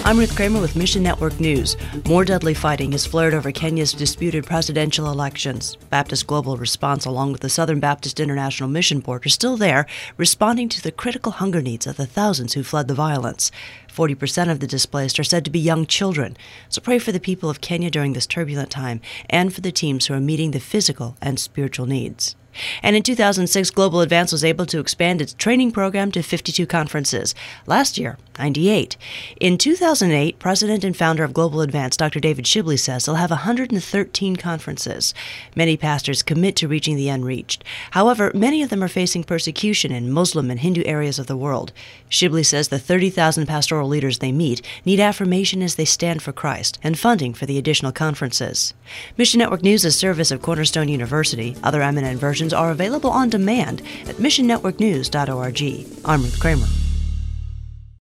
I'm Ruth Kramer with Mission Network News. More deadly fighting has flared over Kenya's disputed presidential elections. Baptist Global Response, along with the Southern Baptist International Mission Board, are still there, responding to the critical hunger needs of the thousands who fled the violence. 40% of the displaced are said to be young children. So pray for the people of Kenya during this turbulent time and for the teams who are meeting the physical and spiritual needs. And in 2006, Global Advance was able to expand its training program to 52 conferences. Last year, 98. In 2008, President and founder of Global Advance, Dr. David Shibley, says they'll have 113 conferences. Many pastors commit to reaching the unreached. However, many of them are facing persecution in Muslim and Hindu areas of the world. Shibley says the 30,000 pastoral leaders they meet need affirmation as they stand for Christ and funding for the additional conferences. Mission Network News is a service of Cornerstone University. Other eminent versions are available on demand at missionnetworknews.org. I'm Ruth Kramer.